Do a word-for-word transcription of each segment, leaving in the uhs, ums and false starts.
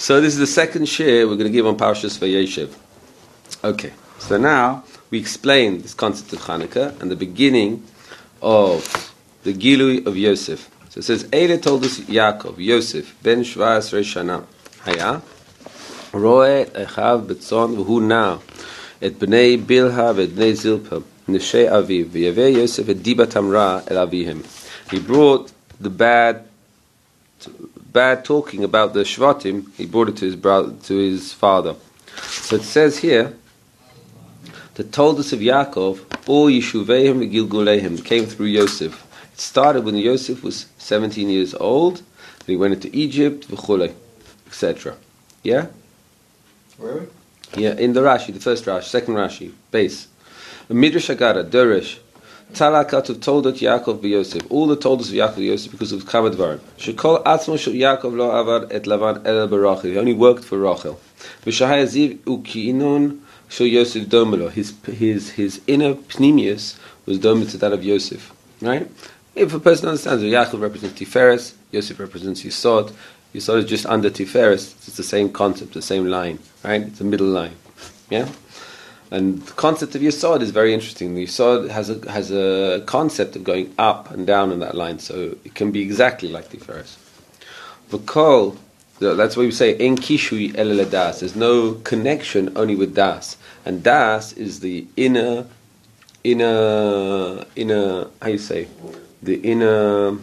So this is the second shir we're going to give on Parshas Vayeshev. Okay, so now we explain this concept of Hanukkah and the beginning of the Gilui of Yosef. So it says, Eile told us Yaakov, Yosef, ben Shva Esrei Shana, Haya, Roe Echav Betzon V'hu Na, et Bnei Bilha v'et Bnei Zilpa, Neshei Aviv, V'yaveh Yosef et Diba Tamra el Avihem. He brought the bad bad talking about the Shvatim, he brought it to his brother, to his father. So it says here, the Toldos of Yaakov, all Yeshuveim v'Gilguleim, came through Yosef. It started when Yosef was seventeen years old, then he went into Egypt, v'chule, et cetera. Yeah? Where are we? Yeah, in the Rashi, the first Rashi, second Rashi, base. Midrash Agada, Derish, Talak of Toldot Yaakov v'Yosef. All the Toldos of Yaakov v'Yosef because of Kavod Dvarim. Shekol Atzmo shel Yaakov lo avad et Lavan el barachel. He only worked for Rachel. V'shahai aziv ukiinun shel Yosef domelo. His his his inner pnimius was domel to that of Yosef. Right? If a person understands that Yaakov represents Tiferes, Yosef represents Yisod. Yisod is just under Tiferes. It's the same concept, the same line. Right? It's a middle line. Yeah. And the concept of Yisod is very interesting. The Yisod has a has a concept of going up and down in that line, so it can be exactly like Tiferes. V'kol, that's why we say en kishui el das. There's no connection, only with das, and das is the inner, inner, inner. How you say, the inner,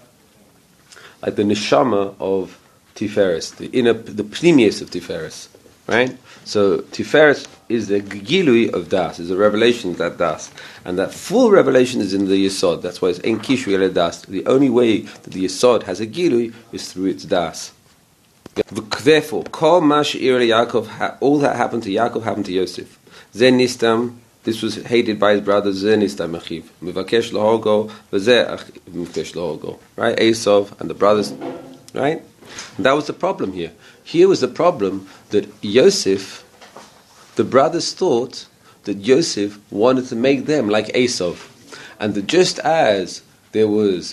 like the neshama of Tiferes, the inner, the pnimius of Tiferes, right? So Tiferes is the gilui of das, is a revelation of that das, and that full revelation is in the Yesod. That's why it's en kishu el das. The only way that the Yesod has a gilui is through its das. Therefore, kol ma she'ir Yaakov, all that happened to Yaakov happened to Yosef. Zen nistam, this was hated by his brothers. Zen nistam achiv, mivakesh lahogo, v'zeh mivakesh lahogo. Right, Esau and the brothers. Right, and that was the problem here. Here was the problem that Yosef, the brothers thought that Yosef wanted to make them like Esau, and that just as there was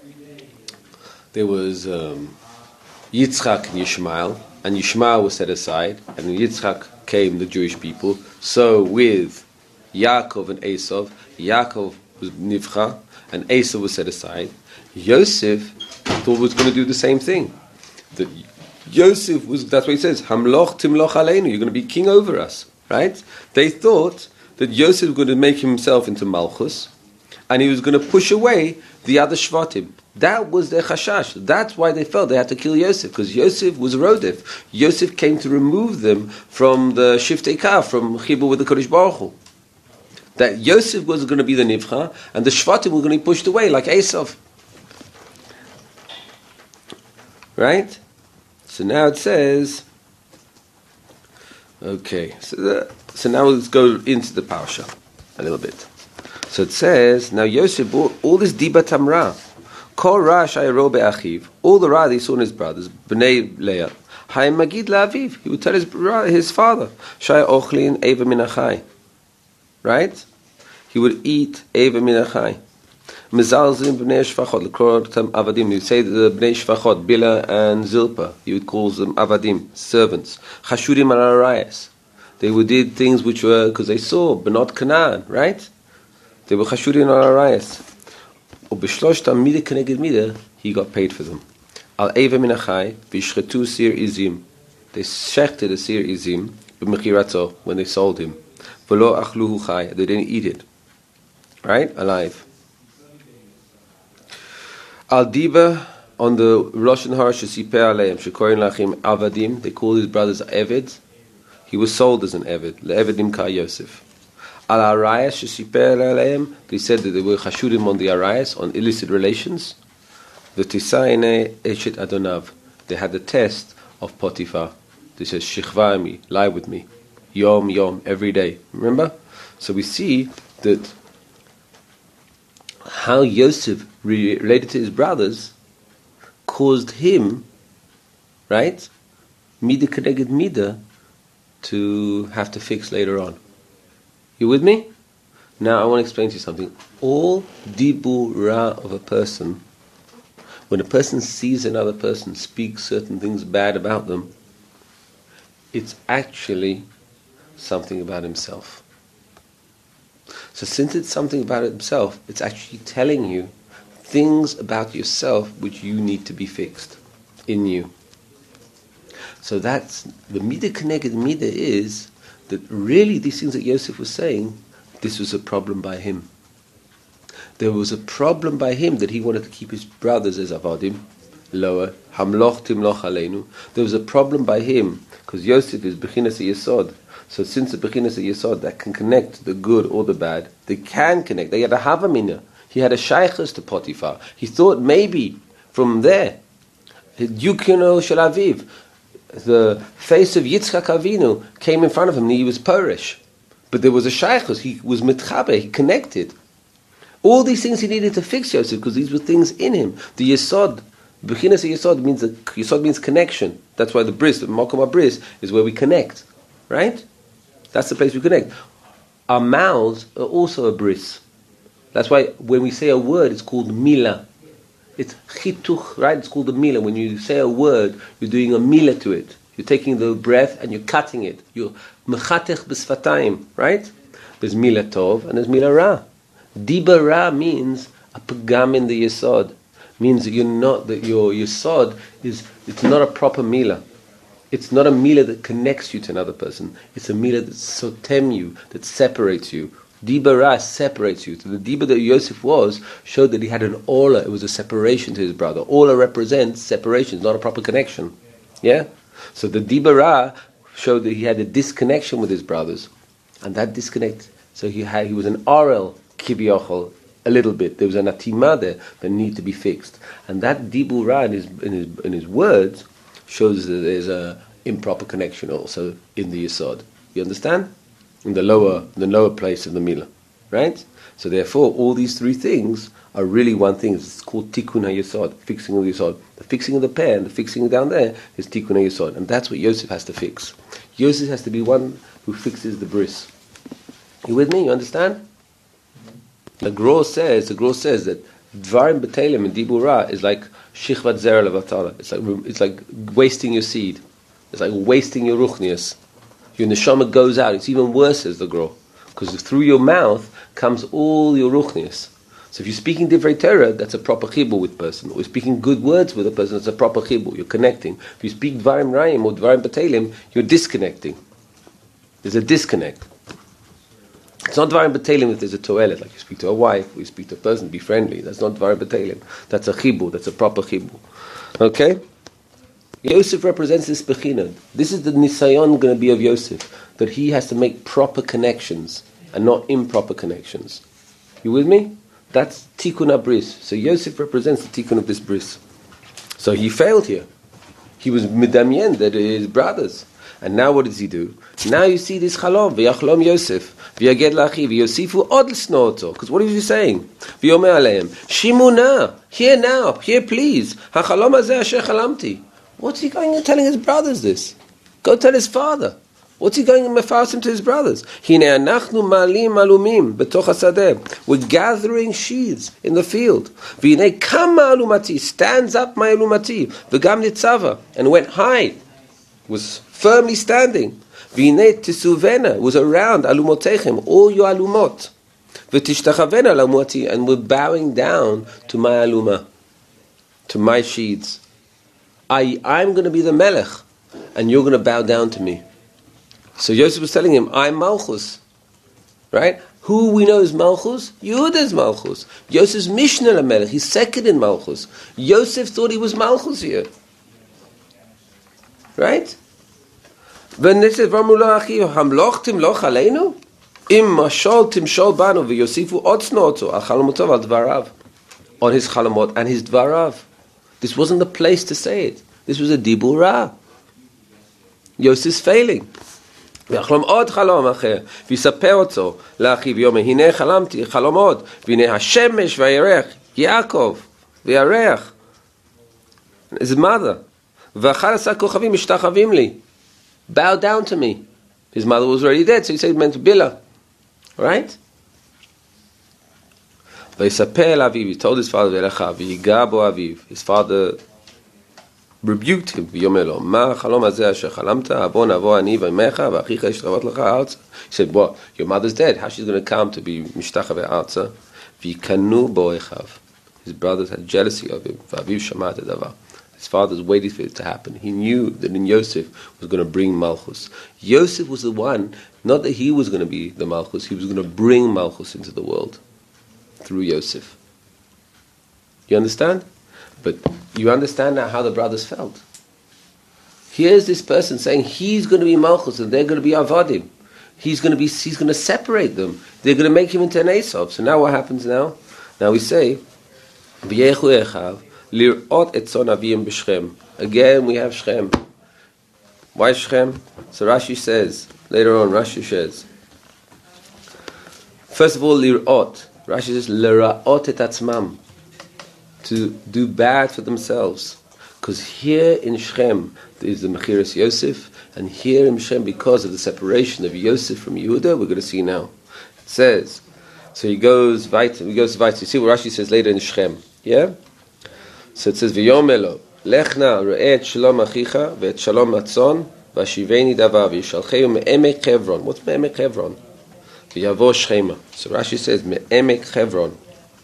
there was um, Yitzchak and Yishmael, and Yishmael was set aside, and when Yitzchak came the Jewish people, so with Yaakov and Esau, Yaakov was Nivcha, and Esau was set aside. Yosef thought was going to do the same thing. That Yosef was, that's what he says, Hamloch timloch aleinu, you're going to be king over us, right? They thought that Yosef was going to make himself into Malchus, and he was going to push away the other Shvatim. That was their chashash. That's why they felt they had to kill Yosef, because Yosef was Rodef. Yosef came to remove them from the Shiftei Kav, from Chibur with the Kodesh Baruch Hu. That Yosef was going to be the Nivcha, and the Shvatim were going to be pushed away, like Esau. Right? So now it says, okay, so, the, so now let's go into the parsha a little bit. So it says, now Yosef brought all this Diba Tamra, Kol Ra Shayro Be'achiv, all the Ra that he saw in his brothers, Bnei Leah, Hay Magid La'aviv, he would tell his, his father, Shay Ochlin Eva Minachai, right? He would eat Eva Minachai. Mezalzim b'nei shvachot, l'kor them avadim. He would say the b'nei shvachot, Bila and Zilpa. He would call them avadim, servants. Chashudim al arayas. They would did things which were because they saw Benot Canaan, right? They were chashudim al arayas. Ubishloshtam mida keneged mida. He got paid for them. Al eva minachai v'ishchetu sir izim. They shechted a sir izim b'mechirato when they sold him. V'lo achluhu chai. They didn't eat it, right? Alive. Al Diba on the Rosh Hashanah Shesiper Aleim Shekorin Lachim Avadim. They called his brothers Eved. He was sold as an Eved. LeEvedim Ka Yosef. Al Arayas Shesiper Aleim. They said that they were Chashudim on the Arayas, on illicit relations. The Tisaine Eshet Adonav. They had the test of Potiphar. They said Shichva mi, lie with me, Yom Yom, every day. Remember? So we see that how Yosef re- related to his brothers caused him, right, mida keneged mida, to have to fix later on. You with me? Now I want to explain to you something. All dibur ra of a person, when a person sees another person speak certain things bad about them, it's actually something about himself. So since it's something about himself, it's actually telling you things about yourself which you need to be fixed in you. So that's the midah keneged midah, is that really these things that Yosef was saying, this was a problem by him. There was a problem by him that he wanted to keep his brothers as avadim, lower. Hamloch timloch aleinu. There was a problem by him because Yosef is bechinas yesod. So since the bechinas yesod that can connect the good or the bad, they can connect. They had a havamina. He had a shaykhus to Potiphar. He thought maybe from there, Yukino Shel Aviv, the face of Yitzchak Avinu came in front of him and he was Perish. But there was a shaykhus. He was mitchabe. He connected. All these things he needed to fix Yosef because these were things in him. The yesod, bechinas yesod means that yesod means connection. That's why the bris, the makom bris, is where we connect, right? That's the place we connect. Our mouths are also a bris. That's why when we say a word, it's called mila. It's chituch, right? It's called a mila. When you say a word, you're doing a mila to it. You're taking the breath and you're cutting it. You're mechatech b'sfatayim, right? There's mila tov and there's mila ra. Diba ra means a pagam in the yesod. Means that you're not, that your yesod is, it's not a proper mila. It's not a mila that connects you to another person. It's a mila that sotem you, that separates you. Diba ra separates you. So the diba that Yosef was showed that he had an ola. It was a separation to his brother. Ola represents separation. It's not a proper connection. Yeah? So the diba ra showed that he had a disconnection with his brothers. And that disconnect, so he had, he was an arel, kibiyachol, a little bit. There was an atima there that needed to be fixed. And that dibur ra in his, in his, in his words shows that there's a improper connection also in the yesod. You understand? In the lower, the lower place of the milah, right? So therefore, all these three things are really one thing. It's called tikkun hayesod, fixing of the yesod. The fixing of the pear and the fixing down there is tikkun hayesod, and that's what Yosef has to fix. Yosef has to be one who fixes the bris. You with me? You understand? The Gro says, the Gro says that dvarim b'telim and dibur ra is like shichvat zera levatala. It's like it's like wasting your seed. It's like wasting your ruchnias. Your neshama goes out. It's even worse, says the Gro, because through your mouth comes all your ruchnias. So if you're speaking divrei Torah, that's a proper chibur with person. Or you're speaking good words with a person, that's a proper chibur. You're connecting. If you speak dvarim rayim or dvarim b'telim, you're disconnecting. There's a disconnect. It's not dvarim b'telim if there's a toilet, like you speak to a wife, or you speak to a person, be friendly. That's not dvarim b'telim. That's a chibur. That's a proper chibur. Okay? Yosef represents this bechina. This is the nisayon going to be of Yosef, that he has to make proper connections and not improper connections. You with me? That's tikkun abris. So Yosef represents the tikkun of this bris. So he failed here. He was midamien, that his brothers. And now what does he do? Now you see this chalom, v'yachlom Yosef, v'yaged lachi, v'yosifu od l'sno'oto. Because what is he saying? V'yomer aleim, shimuna, here now, here please, hachalom hazeh asher chalamti. What's he going and telling his brothers this? Go tell his father. What's he going and mefarsim to his brothers? Hine anachnu malim alumim betoch hasadeh. We're gathering sheaves in the field. V'hine kama alumati, stands up my alumati. V'gam nitzava, and went high, was firmly standing. V'hine tisuvena, was around alumotechem, all your alumot. V'tishtachavena alumati, and we're bowing down to my aluma, to my sheaves. I, I'm going to be the melech, and you're going to bow down to me. So Yosef was telling him, I'm Malchus. Right? Who we know is Malchus? Yehuda is Malchus. Yosef's Mishnah LaMelech. He's second in Malchus. Yosef thought he was Malchus here. Right? When they said, Hamloch timloch aleinu? Im mashol timshol banu v'yosifu otznoto al chalamotov al dvarav. On his chalamot and his dvarav. This wasn't the place to say it. This was a dibur ra. Yosef's failing. ויחלום עוד חלום אחר, ויספר אותו לאחיו ויאמר, הנה חלמתי חלום עוד, והנה השמש והירח, יעקב וירח. His mother. ואחד עשר כוכבים משתחווים לי. Bow down to me. His mother was already dead, so he said, meant Billah. Right? ויספר לאביו, he told his father, ויגע בו אביו. His father rebuked him. ויאמר לו, מה החלום הזה אשר חלמת? בוא נבוא אני ואימך ואחיך ישתחוות לך ארצה. He said, what? Your mother's dead. How she's going to come to be משתחווה ארצה? ויקנאו בו אחיו. His brothers had jealousy of him. ואביו שמע את הדבר. His fathers waited for it to happen. He knew that in Yosef was going to bring Malchus. Yosef was the one, not that he was going to be the Malchus, he was going to bring Malchus into the world through Yosef. You understand? But you understand now how the brothers felt. Here's this person saying he's going to be Malchus and they're going to be Avadim. He's going to be, he's going to separate them. They're going to make him into an Esav. So now what happens now? Now we say, V'yechu echav, lir'ot etzon avim b'Shechem. Again we have Shechem. Why Shechem? So Rashi says, later on Rashi says, first of all, lir'ot. Rashi says, lir'ot et atzmam. To do bad for themselves. Because here in Shechem there is the Mechiras Yosef, and here in Shechem, because of the separation of Yosef from Yehuda, we're going to see now. It says, so he goes weiter, he goes weiter. You see what Rashi says later in Shechem, yeah? So it says, V'yomelo, lechna re'eh et shalom achicha, ve'et shalom atzon, v'ashiveni davar, v'yishalcheu me'emek Hebron. What's me'emek Hebron? V'yavo Shechema. So Rashi says, me'emek Hebron.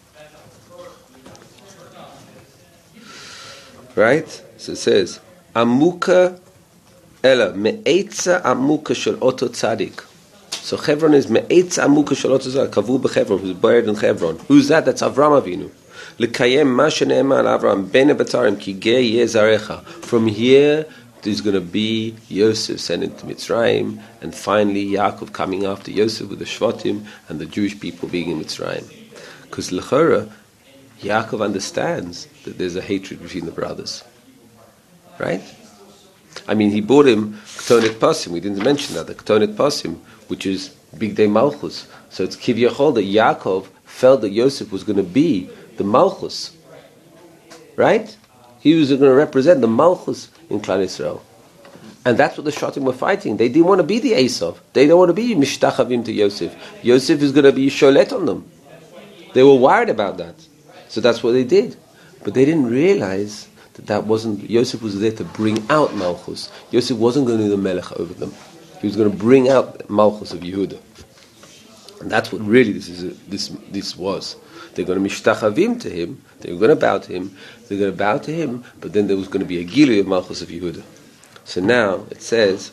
Right? So it says, Amuka Ela, Me'etza Amuka Shel Oto Tzadik. So Hebron is Me'etza Amuka Shel Oto Tzadik, Kavu b'Hebron, who's buried in Hebron. Who's that? That's Avram Avinu. L'kayem ma shene'ema al Avram, bene b'tarim, ki gei yeh zarecha. From here, there's going to be Yosef sent into Mitzrayim, and finally Yaakov coming after Yosef with the Shvatim, and the Jewish people being in Mitzrayim. Because l'chora, Yaakov understands that there's a hatred between the brothers. Right? I mean, he bought him Ketonet Pasim. We didn't mention that. The Ketonet Pasim, which is Big Day Malchus. So it's Kivyachol that Yaakov felt that Yosef was going to be the Malchus. Right? He was going to represent the Malchus in Klal Yisrael. And that's what the Shatim were fighting. They didn't want to be the Esav. They don't want to be Mishtachavim to Yosef. Yosef is going to be Sholet on them. They were worried about that. So that's what they did. But they didn't realize that that wasn't, Yosef was there to bring out Malchus. Yosef wasn't going to be the Melech over them. He was going to bring out Malchus of Yehuda. And that's what really this is. This this was. They're going to mishtachavim to him. They were going to bow to him. They're going to bow to him. But then there was going to be a gilui of Malchus of Yehuda. So now it says,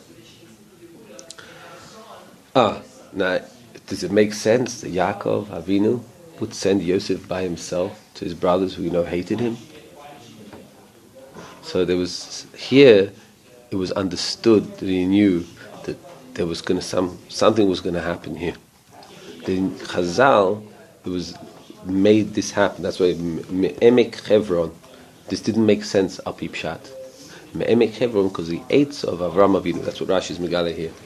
ah, now does it make sense that Yaakov Avinu would send Yosef by himself to his brothers who, you know, hated him? So there was, here, it was understood that he knew that there was going to, some, something was going to happen here. In Chazal, it was made this happen. That's why Me'emek Hebron, this didn't make sense up Pshat. Me'emek Hebron, because the eights of Avram Avinu, that's what Rashi is Megala here.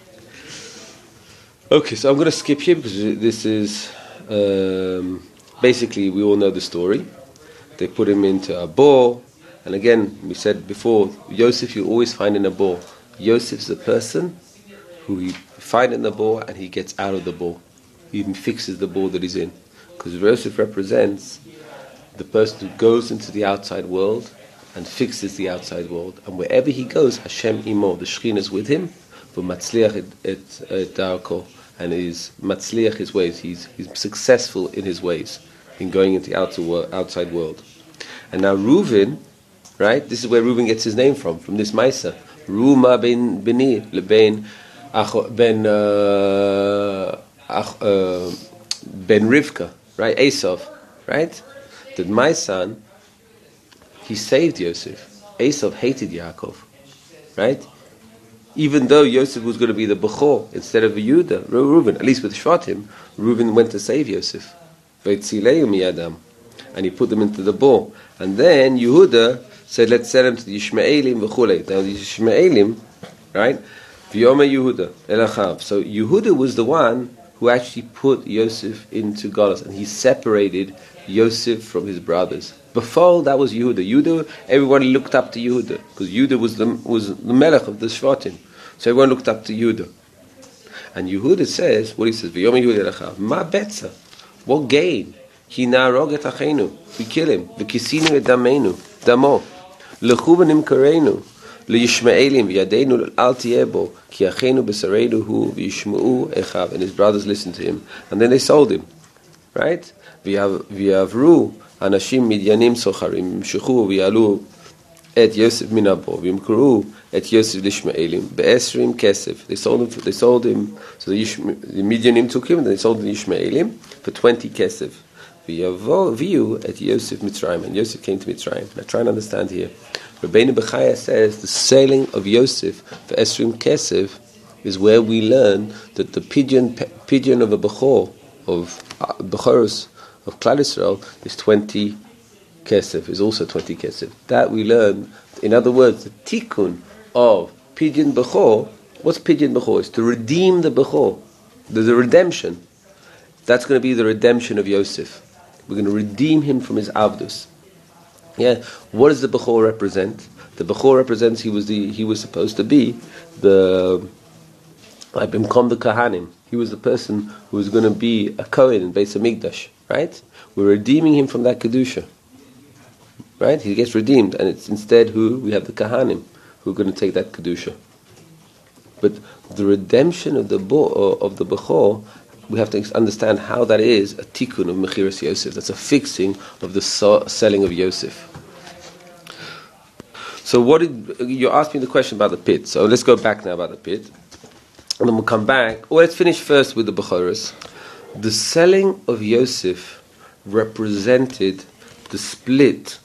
Okay, so I'm going to skip here because this is, um, basically we all know the story. They put him into a bore, and again, we said before, Yosef you always find in a bore. Yosef's the person who you find in the bore and he gets out of the bore. He even fixes the bore that he's in. Because Yosef represents the person who goes into the outside world and fixes the outside world. And wherever he goes, Hashem imo, the Shekhinah is with him, v'matzliach et darko, and is matzliach his ways. He's he's successful in his ways, in going into the outer world, outside world. And now Reuven, right? This is where Reuven gets his name from, from this Maisa. Ruma ben beni lebein ben ben Rivka, right? Esav, right? That my son, he saved Yosef. Esav hated Yaakov, right? Even though Yosef was going to be the Bechor instead of Yehuda, Reuven, at least with Shvatim, Reuven went to save Yosef. And he put them into the bowl. And then Yehuda said, let's send him to the Yishmaelim v'chulei. Now the Yishmaelim, right? V'yoma Yehuda, elachav. So Yehuda was the one who actually put Yosef into Galus, and he separated Yosef from his brothers. Before that was Yehuda. Yehuda, everyone looked up to Yehuda, because Yehuda was the was the Melech of the Shvatim. So everyone looked up to Yehuda. And Yehuda says, what he says, V'yom Yehuda elachav, ma betza, what gain? Ki na'arog et achenu, we kill him, v'kisinu et damenu, damo. Lechu v'nimkarenu liyishmaelim v'yadeinu al tiyebo ki achenu b'sareinu hu v'yishma'u echav. And his brothers listened to him, and then they sold him. Right? V'yavru anashim midyanim socharim v'yimshechu v'yalu et Yosef minabo v'yimkuru et Yosef lishmaelim be'esrim kesef. They sold him. They sold him. So the, Yishma, the Midyanim took him, and they sold the Yishmaelim for twenty kesef. V'yavu at Yosef Mitzrayim, and Yosef came to Mitzrayim. Now try and understand here. Rabbeinu Bechaya says the selling of Yosef for esrim kesef is where we learn that the pigeon pigeon of a bechor of uh, bechoros of Klal Yisrael is twenty kesef, is also twenty kesef. That we learn. In other words, the tikkun of pigeon bechor. What's pigeon bechor? It's to redeem the bechor. There's a redemption. That's going to be the redemption of Yosef. We're going to redeem him from his avdus. Yeah. What does the bechor represent? The bechor represents he was the he was supposed to be the I've become the kahanim. He was the person who was going to be a kohen in Beis Hamikdash. Right? We're redeeming him from that kedusha. Right? He gets redeemed, and it's instead who we have the kahanim who are going to take that kedusha. But the redemption of the bo- of the bechor, we have to understand how that is a tikkun of mechiras Yosef. That's a fixing of the so- selling of Yosef. So what did you asked me the question about the pit? So let's go back now about the pit, and then we'll come back. Or let's finish first with the bechoros. The selling of Yosef represented the split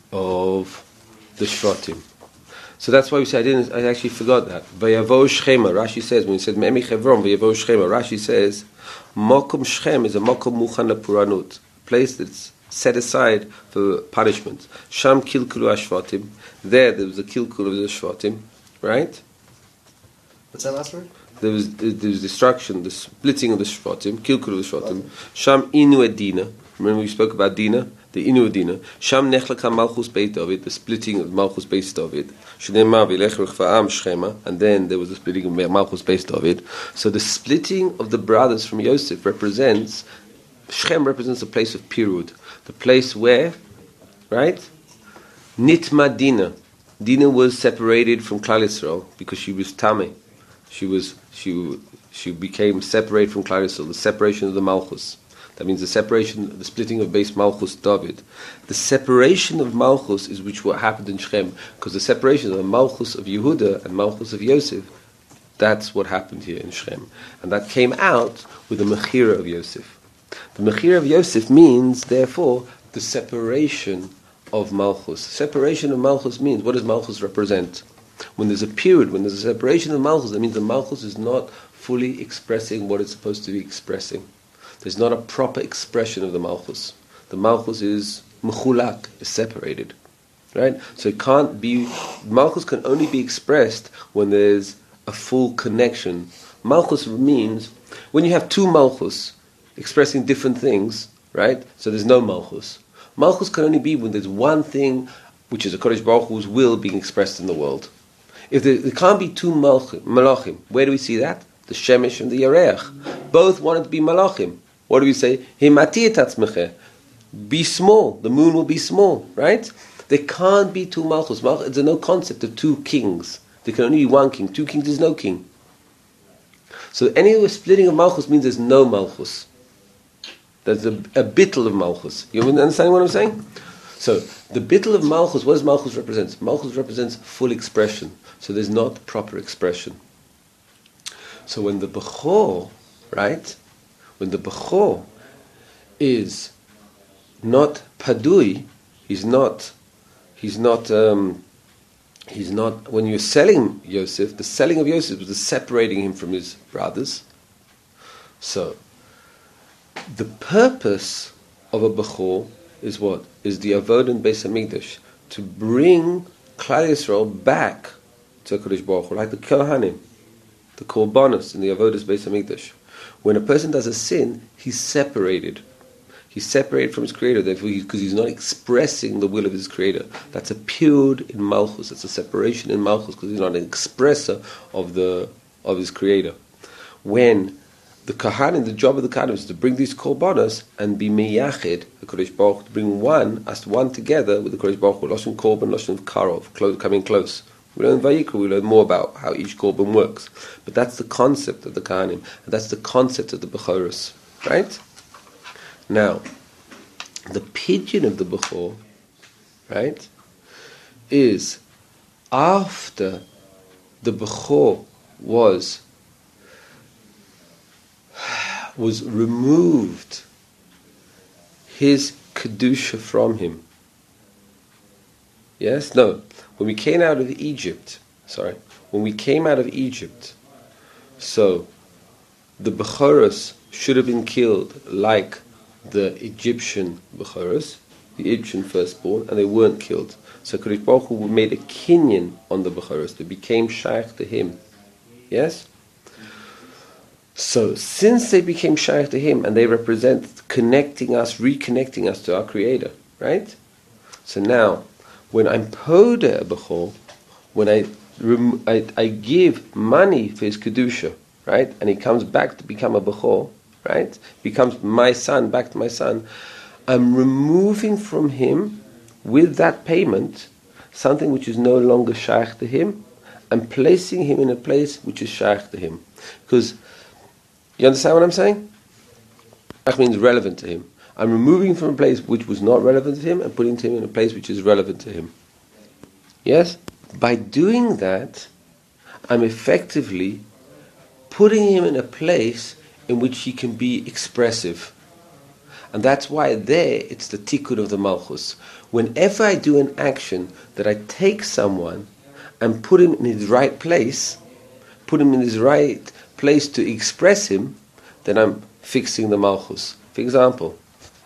of the shvatim. So that's why we say I didn't. I actually forgot that. Vayavo Shchema. Rashi says when he said Me'emi Chevron. Vayavo Shchema. Rashi says Mokom Shchem is a Mokom Muchan LaPuranut, a place that's set aside for punishment. Sham Kilkulu Ashvatim. There, there was a Kilkul of the Shvatim, right? What's that last word? There was there was destruction, the splitting of the Shvatim, Kilkul of the Shvatim. Sham Inu Edina. Remember we spoke about Dina. The Inu Dina. Sham Nechlaka Malchus Beit David, the splitting of Malchus Beit David. Shnema Vilech Rechvaam Shchema, and then there was the splitting of Malchus Beit David. So the splitting of the brothers from Yosef represents, Shchem represents a place of Pirud, the place where, right? Nitma Dina. Dina was separated from Klal Yisrael because she was Tameh. She was she she became separated from Klal Yisrael, the separation of the Malchus. That means the separation, the splitting of base Malchus David. The separation of Malchus is which what happened in Shechem, because the separation of the Malchus of Yehuda and Malchus of Yosef, that's what happened here in Shechem. And that came out with the Mechira of Yosef. The Mechira of Yosef means, therefore, the separation of Malchus. Separation of Malchus means, what does Malchus represent? When there's a period, when there's a separation of Malchus, that means the Malchus is not fully expressing what it's supposed to be expressing. There's not a proper expression of the Malchus. The Malchus is mechulak, is separated. Right? So it can't be, Malchus can only be expressed when there's a full connection. Malchus means, when you have two Malchus expressing different things, right? So there's no Malchus. Malchus can only be when there's one thing, which is a Kodesh Baruch Hu's will being expressed in the world. If there, there can't be two Malchim, Malachim, where do we see that? The Shemesh and the Yareach. Both wanted to be Malachim. What do we say? Himati etatzmeche. Be small. The moon will be small, right? There can't be two Malchus. Malchus. There's no concept of two kings. There can only be one king. Two kings is no king. So any splitting of Malchus means there's no Malchus. There's a, a bittul of Malchus. You understand what I'm saying? So the bittul of Malchus, what does Malchus represent? Malchus represents full expression. So there's not proper expression. So when the Bechor, right? When the Bechor is not padui, he's not, he's not, um, he's not, when you're selling Yosef, the selling of Yosef was the separating him from his brothers. So, the purpose of a Bechor is what? Is the Avod in Beis Hamikdash, to bring Klal Yisrael back to Kodesh Baruch Hu, like the Kohanim, the Korbanos in the Avodas Beis Hamikdash. When a person does a sin, he's separated. He's separated from his Creator, therefore, because he's not expressing the will of his Creator. That's a purud in Malchus. That's a separation in Malchus, because he's not an expresser of the of his Creator. When the Kohanim, the job of the Kohanim is to bring these korbanos and be meyachid, the Kodesh Baruch Hu, to bring one, as one together with the Kodesh Baruch Hu, Lashon Korban, Lashon Karov, close, coming close. We learn Vayikra, we learn more about how each korban works. But that's the concept of the Kohanim, and that's the concept of the Bechoros, right? Now, the pidyon of the Bechor, right, is after the Bechor was was removed his kedusha from him. Yes? No. When we came out of Egypt, sorry, when we came out of Egypt, so the Bechoros should have been killed like the Egyptian Bechoros, the Egyptian firstborn, and they weren't killed. So Kodesh Baruch Hu made a kinyan on the Bechoros. They became shaykh to him. Yes? So, since they became shaykh to him, and they represent connecting us, reconnecting us to our Creator, right? So now, when I'm poda a bechor, when I, rem- I I give money for his kedusha, right, and he comes back to become a bechor, right, becomes my son, back to my son, I'm removing from him, with that payment, something which is no longer shaykh to him, and placing him in a place which is shaykh to him. Because you understand what I'm saying? That means relevant to him. I'm removing from a place which was not relevant to him and putting him in a place which is relevant to him. Yes? By doing that, I'm effectively putting him in a place in which he can be expressive. And that's why there it's the tikkun of the malchus. Whenever I do an action that I take someone and put him in his right place, put him in his right place to express him, then I'm fixing the malchus. For example,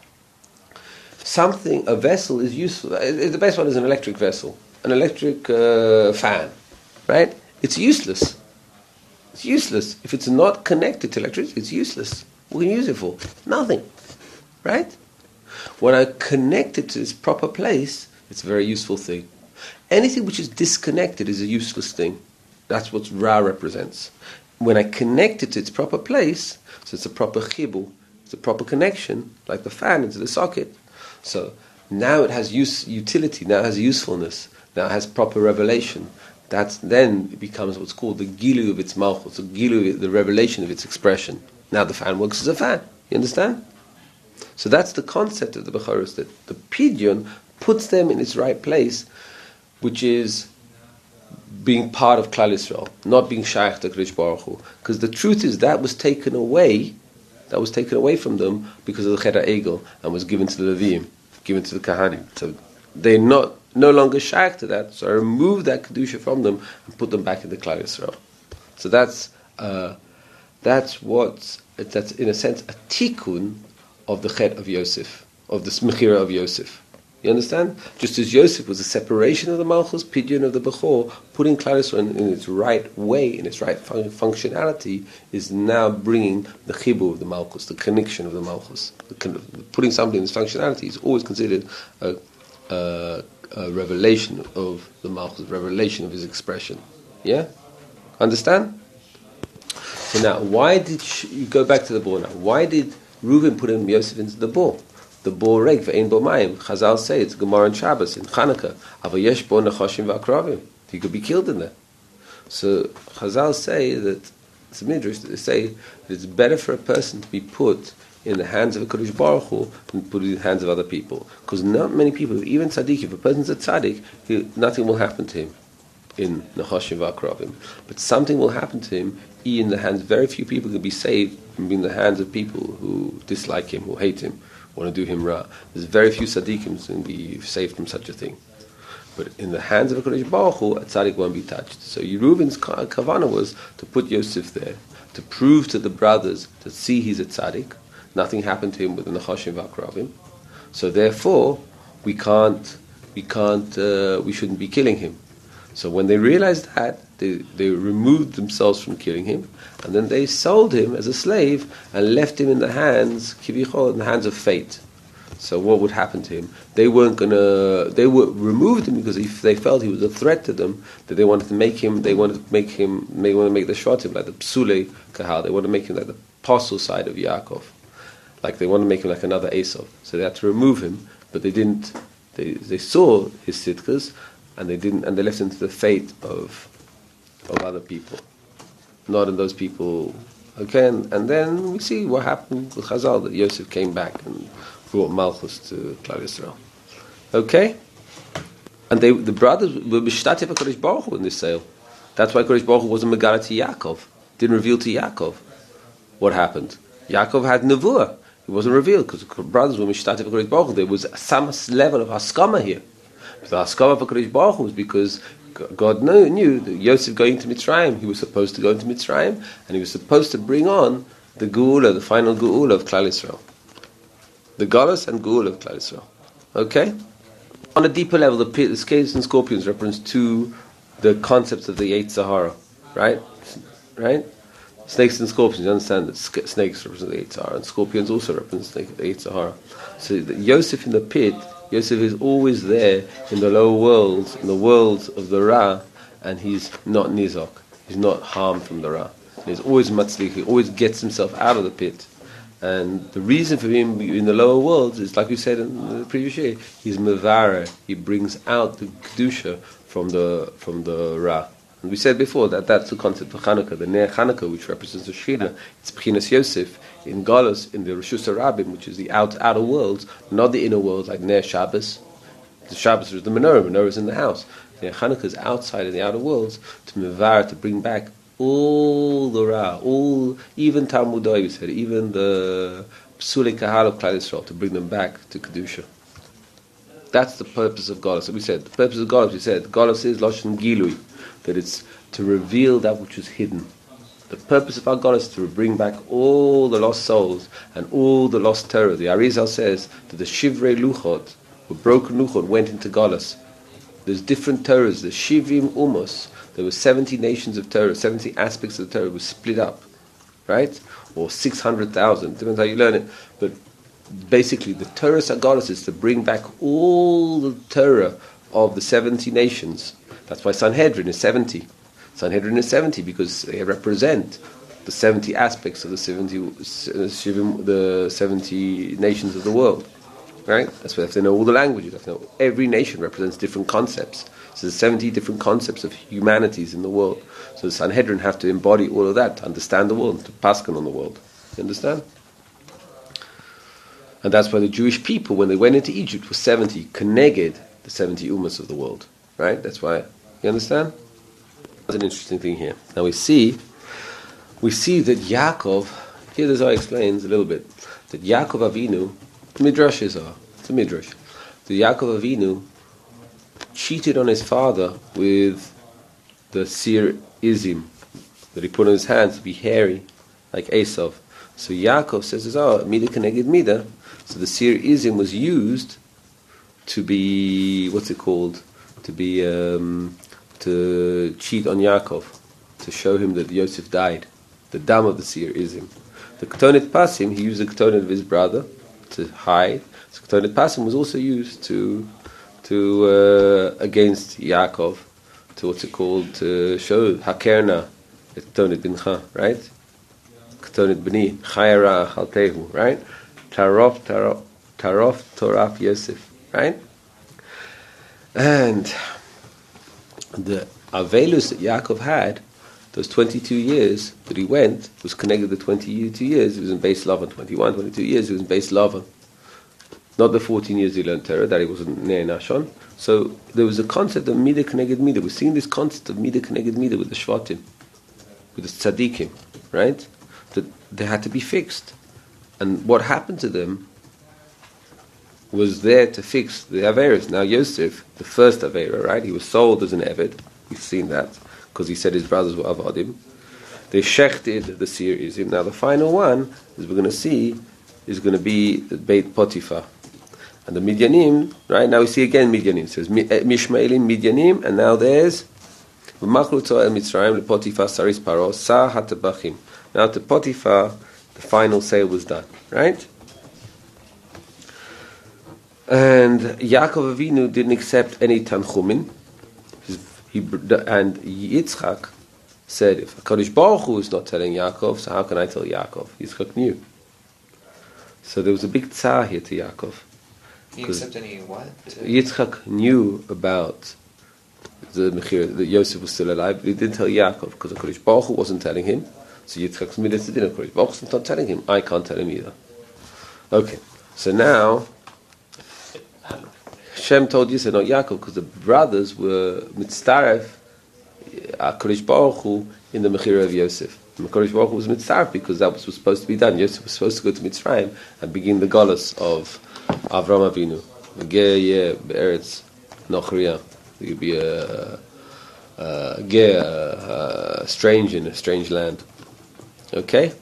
something, a vessel is useful. The best one is an electric vessel, an electric uh, fan, right? It's useless. It's useless. If it's not connected to electricity, it's useless. What can you use it for? Nothing, right? When I connect it to its proper place, it's a very useful thing. Anything which is disconnected is a useless thing. That's what Ra represents. When I connect it to its proper place, so it's a proper chibur, it's a proper connection, like the fan into the socket. So now it has use, utility, now it has usefulness, now it has proper revelation. That's then it becomes what's called the gilu of its malchus, the gilu, the revelation of its expression. Now the fan works as a fan. You understand? So that's the concept of the Bechoros, that the pidyon puts them in its right place, which is being part of Klal Yisrael, not being shaykh to Kodesh Baruch Hu. Because the truth is that was taken away, that was taken away from them because of the Cheder Egel and was given to the Leviim, given to the Kahanim. So they're not no longer shaykh to that. So I removed that kedusha from them and put them back in the Klal Yisrael. So that's uh, that's what that's in a sense a tikkun of the Chet of Yosef, of the Smechira of Yosef. You understand? Just as Yosef was a separation of the Malchus, Pidyon of the Bechor, putting Klal Yisrael in, in its right way, in its right fun- functionality, is now bringing the Chibur of the Malchus, the connection of the Malchus. The con- putting something in its functionality is always considered a, a, a revelation of the Malchus, revelation of his expression. Yeah? Understand? So now, why did sh- you go back to the ball now? Why did Reuven put in Yosef into the ball? The bor reg ve'ein bo mayim. Chazal say it's Gemara and Shabbos in Chanukah. Avayesh bo nechoshim va'akravim. He could be killed in there. So Chazal say that it's a midrash. They say that it's better for a person to be put in the hands of a Kodesh Baruch Hu than put in the hands of other people. Because not many people, even tzaddik, if a person's a tzaddik, he, nothing will happen to him in nechoshim va'akravim. But something will happen to him in the hands. Very few people can be saved from being in the hands of people who dislike him, who hate him, want to do him ra. There's very few tzaddikim who can be saved from such a thing. But in the hands of a Kodesh Baruch Hu, a tzaddik won't be touched. So Reuven's kavanah was to put Yosef there, to prove to the brothers, to see he's a tzaddik. Nothing happened to him with the Nechoshim v'Akravim. So therefore, we can't, we can't, uh, we shouldn't be killing him. So when they realized that, they, they removed themselves from killing him, and then they sold him as a slave and left him in the hands, kivichol, in the hands of fate. So what would happen to him? They weren't gonna. They were removed him because if they felt he was a threat to them, that they wanted to make him. They wanted to make him. They want to make the shvatim like the psule kahal. They want to make him like the apostle side of Yaakov. Like they want to make him like another Esau. So they had to remove him, but they didn't. They they saw his sitkas, and they didn't, and they left him to the fate of of other people, not in those people. Okay, and, and then we see what happened with Chazal, that Yosef came back and brought Malchus to Klal Yisrael. Okay, and they the brothers were b'shtatif HaKadosh Baruch Hu in this sale. That's why Kadosh Baruch Hu wasn't Megala to Yaakov, didn't reveal to Yaakov what happened. Yaakov had Nevuah. It wasn't revealed because the brothers were Mishtatif HaKadosh Baruch Hu. There was some level of Haskama here. But the Haskama of HaKadosh Baruch Hu was because God knew, knew that Yosef going to Mitzrayim, he was supposed to go into Mitzrayim, and he was supposed to bring on the Geula, the final Geula of Klal Yisrael. The Galus and Geula of Klal Yisrael. Okay? On a deeper level, the, the scales and scorpions reference to the concepts of the Eight Sahara. Right? Right? Snakes and scorpions, you understand that snakes represent the Eight Sahara, and scorpions also represent the Eight Sahara. So the Yosef in the pit, Yosef is always there in the lower worlds, in the worlds of the Ra, and he's not Nizok. He's not harmed from the Ra. He's always Matzlich, he always gets himself out of the pit. And the reason for him in the lower worlds is, like we said in the previous year, he's Mevara. He brings out the Kedusha from the from the Ra. And we said before that that's the concept of Hanukkah, the Ner Hanukkah, which represents the Shechina. It's B'chinas Yosef in Galus, in the Rishus Harabim, which is the out, outer worlds, not the inner worlds like Ner Shabbos. The Shabbos is the menorah, menorah is in the house. Ner Hanukkah is outside in the outer worlds to Mevar, to bring back all the Ra, all, even Talmudai, we said, even the Psulei Kahal of Klal Yisrael, to bring them back to Kedusha. That's the purpose of Galus. So we said, the purpose of Galus, we said, Galus is Lashon Gilui, that it's to reveal that which is hidden. The purpose of our God is to bring back all the lost souls and all the lost Torah. The Arizal says that the Shivrei Luchot, the broken Luchot, went into Galus. There's different Torahs, the Shivrim Umos. There were seventy nations of Torah, seventy aspects of the Torah were split up, right? Or six hundred thousand, depends how you learn it. But basically, the Torah Sagalis is to bring back all the Torah of the seventy nations. That's why Sanhedrin is seventy. Sanhedrin is seventy because they represent the seventy aspects of the seventy, the seventy nations of the world. Right? That's why they have to know all the languages. They have to know every nation represents different concepts. So there's seventy different concepts of humanities in the world. So the Sanhedrin have to embody all of that, to understand the world, to paskin on the world. You understand? And that's why the Jewish people, when they went into Egypt, were seventy, connected the seventy ummahs of the world. Right? That's why. You understand? That's an interesting thing here. Now we see, we see that Yaakov, here the Zohar explains a little bit, that Yaakov Avinu, Midrash is a, it's a Midrash, that Yaakov Avinu cheated on his father with the Sir Izim, that he put on his hands to be hairy, like Esav. So Yaakov says, oh, Mida Keneged Mida. So the Sir Izim was used to be, what's it called? To be, um, to cheat on Yaakov, to show him that Yosef died. The dam of the Sir Izim. The Ketonet Pasim, he used the Ketonet of his brother to hide. So Ketonet Pasim was also used to, to uh, against Yaakov, to what's it called, to show Hakerna, Ketonet Bincha, right? Ketonet B'ni, Chayara Chaltehu, right? Tarof, Tarof, Tarof, Toraf Yosef, right? And the Avelus that Yaakov had, those twenty-two years that he went, was connected to twenty-two years. He was in Beis Lavan, twenty-one, twenty-two years, he was in Beis Lavan. Not the fourteen years he learned Torah, that he wasn't near Nashon. So there was a concept of Mida Keneged Mida. We're seeing this concept of Mida Keneged Mida with the Shvatim, with the Tzaddikim, right? That they had to be fixed. And what happened to them was there to fix the Averas. Now Yosef, the first Avera, right? He was sold as an Eved. We've seen that, because he said his brothers were Avadim. They shechted the Sir Izim. Now the final one, as we're going to see, is going to be the Beit Potiphar. And the Midyanim, right? Now we see again Midyanim. It says Mishmaelim, Midyanim, and now there's V'machlu Tzor El Mitzrayim LePotiphar Saris Paro Sa HaTabachim. Now to Potiphar, the final sale was done, right? And Yaakov Avinu didn't accept any Tanchumin. He, and Yitzchak said, if HaKadosh Baruch Hu is not telling Yaakov, so how can I tell Yaakov? Yitzchak knew. So there was a big tzar here to Yaakov. He accepted any what? Yitzchak knew about the Mechira, that Yosef was still alive, but he didn't tell Yaakov, because HaKadosh Baruch Hu wasn't telling him. So Yitzchak's midas to dinner. HaKadosh Baruch Hu's not telling him. I can't tell him either. Okay, so now Hashem told Yosef, not Yaakov, because the brothers were mitzaref HaKadosh Baruch Hu in the Mechira of Yosef. And HaKadosh Baruch Hu was mitzaref because that was, was supposed to be done. Yosef was supposed to go to Mitzrayim and begin the galus of Avram Avinu. Ger yeh be'eretz nochriya. There could be a, a ger, a, a strange in a strange land. Okay?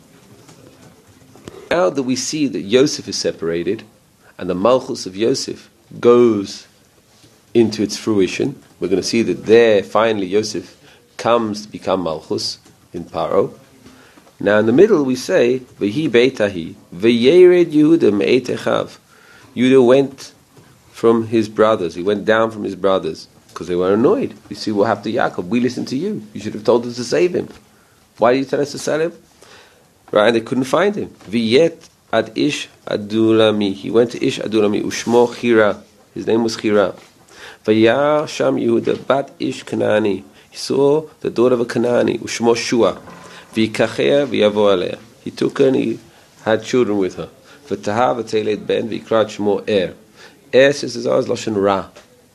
Now that we see that Yosef is separated and the Malchus of Yosef goes into its fruition, we're going to see that there finally Yosef comes to become Malchus in Paro. Now in the middle we say V'hi beitahi v'yered Yehuda me'et echav. Yehuda went from his brothers. He went down from his brothers because they were annoyed. You see what happened to Yaakov. We listened to you. You should have told us to save him. Why did you tell us to sell him? Right? And they couldn't find him. V'yet ad ish adulami. He went to ish adulami. Ushmo Chira. His name was Chira. V'yar sham Yehuda bat ish Kanani. He saw the daughter of a Kanani. Ushmo Shua. V'yikachea v'yavo aleh. He took her and he had children with her. V'taha v'teled ben v'yikrat shmo Er. Er, says the Zohar, is Lashon Ra.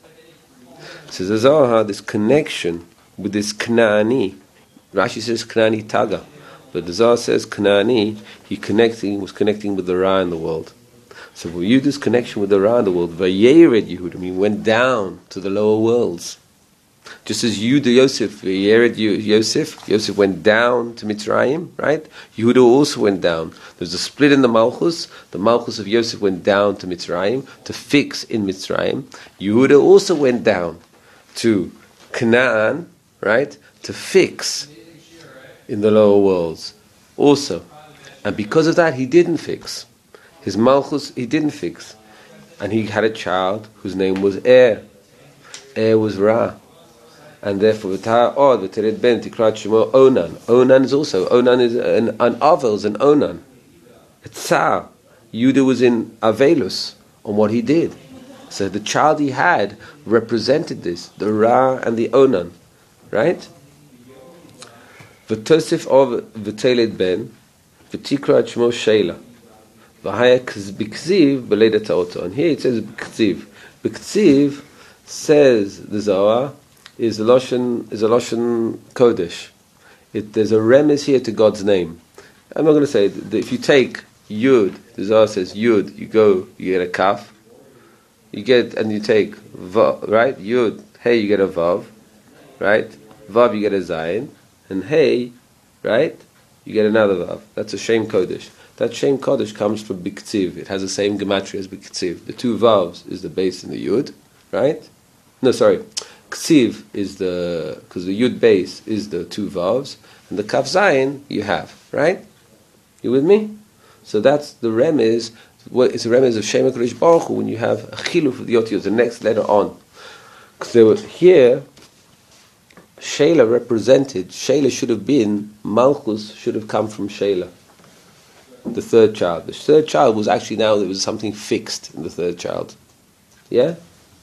Says the Zohar, this connection with this Knaani. Rashi says Knaani Taga. But the Zohar says Knaani, he connecting, was connecting with the Ra in the world. So for you, this connection with the Ra in the world, Vayered Yehudim, he went down to the lower worlds. Just as Yehuda Yosef, Vayered Yosef, Yosef went down to Mitzrayim, right? Yehuda also went down. There's a split in the Malchus. The Malchus of Yosef went down to Mitzrayim, to fix in Mitzrayim. Yehuda also went down to Canaan, right? To fix in the lower worlds also. And because of that, he didn't fix. His Malchus, he didn't fix. And he had a child whose name was Er. Er was Ra. And therefore, oh, the Tered Ben Tikrat Shemo Onan. Onan is also, Onan is an, an Avel, is an Onan. A Tsar. Yehuda was in Avelus on what he did. So the child he had represented this, the Ra and the Onan. Right? V'tosif of v'teled ben, v'tikrat shmo Sheila. V'haya b'kziv b'ledat ha'oto. And here it says b'kziv. B'kziv says the Zohar is a Lashon is a Lashon Kodesh. It, there's a remez here to God's name. I'm not going to say that if you take Yud, the Zohar says Yud, you go, you get a Kaf. You get, and you take Vav, right? Yud, hey, you get a Vav, right? Vav, you get a Zayin. And hey, right? You get another Vav. That's a Shem Kodesh. That Shem Kodesh comes from B'Ktziv. It has the same gematria as B'Ktziv. The two Vavs is the base and the Yud, right? No, sorry. Ksiv is the, because the Yud base is the two Vavs, and the Kaf Zayin you have, right? You with me? So that's the remez. It's a remez of Shem HaKadosh Baruch Hu when you have a chiluf of the Yot Yud, the next letter on. Because there was here, Sheila represented, Sheila should have been, Malchus should have come from Sheila, the third child. The third child was actually now, there was something fixed in the third child. Yeah?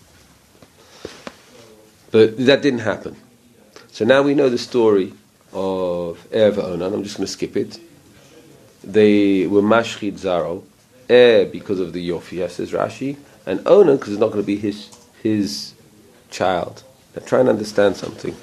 But that didn't happen. So now we know the story of Er v'Onan. I'm just going to skip it. They were Mashchid Zaro. Er because of the Yofi, says Rashi. And Onan because it's not going to be his his child. Now try and understand something.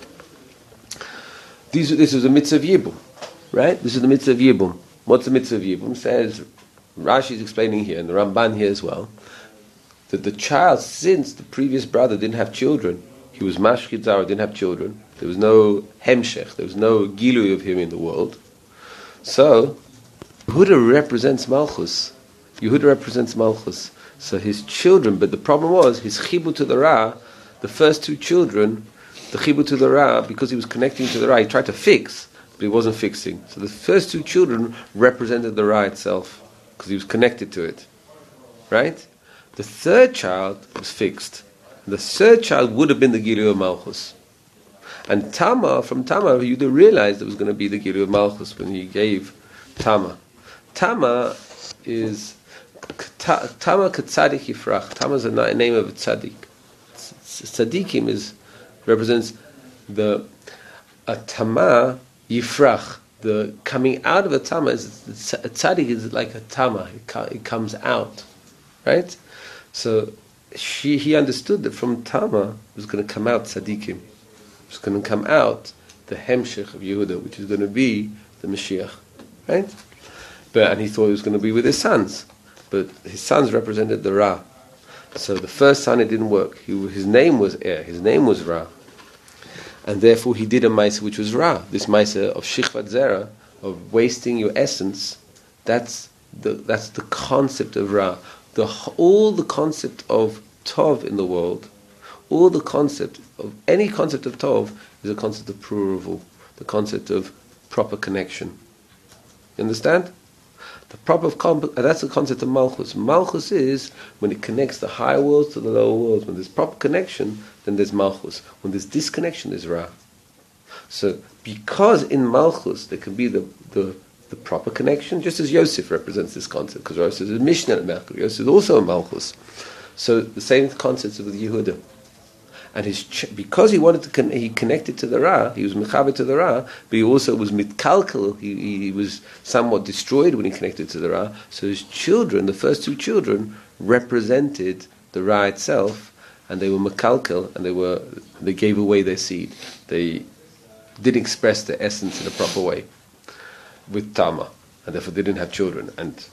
These, this was a mitzvah of Yibum. Right? This is the mitzvah of Yibum. What's the mitzvah of Yibum? Says, Rashi is explaining here, and the Ramban here as well, that the child, since the previous brother didn't have children, he was Mashchid Zara, didn't have children. There was no Hemshech, there was no Gilui of him in the world. So, Yehuda represents Malchus. Yehuda represents Malchus. So his children, but the problem was, his Chibu to the Ra, the first two children, the Chibu to the Ra, because he was connecting to the Ra, he tried to fix, but he wasn't fixing. So the first two children represented the Ra itself, because he was connected to it. Right? The third child was fixed. The third child would have been the Gilui of Malchus. And Tama, from Tama, Yehuda realized it was going to be the Gilui of Malchus when he gave Tama. Tama is Tama Katzadik Yifrach. Tama is a name of a tzaddik. Tzaddikim is represents the a Tama Yifrach. The coming out of a Tama is a tzaddik is like a Tama. It comes out, right? So she he understood that from Tama was going to come out tzaddikim. It was going to come out the Hemshech of Yehuda, which is going to be the Mashiach, right? But and he thought it was going to be with his sons, but his sons represented the Ra. So the first son, it didn't work. He, his name was Er, his name was Ra, and therefore he did a Maisa which was Ra. This Maisa of Shichvat Zera, of wasting your essence. That's the that's the concept of Ra. The all the concept of Tov in the world, all the concept of any concept of Tov is a concept of Pruruvu, the concept of proper connection. You understand? The proper comp- that's the concept of Malchus. Malchus is when it connects the higher worlds to the lower worlds. When there's proper connection, then there's Malchus. When there's disconnection, there's Ra. So, because in Malchus there can be the, the, the proper connection, just as Yosef represents this concept, because Yosef is a Mishnah at Malchus. Yosef is also a Malchus. So, the same concepts with Yehuda. And his ch- because he wanted to con- he connected to the Ra, he was mechaber to the Ra, but he also was mitkalkel, he, he was somewhat destroyed when he connected to the Ra. So his children, the first two children, represented the Ra itself, and they were mekalkel, and they were they gave away their seed. They didn't express their essence in a proper way with Tama, and therefore they didn't have children. And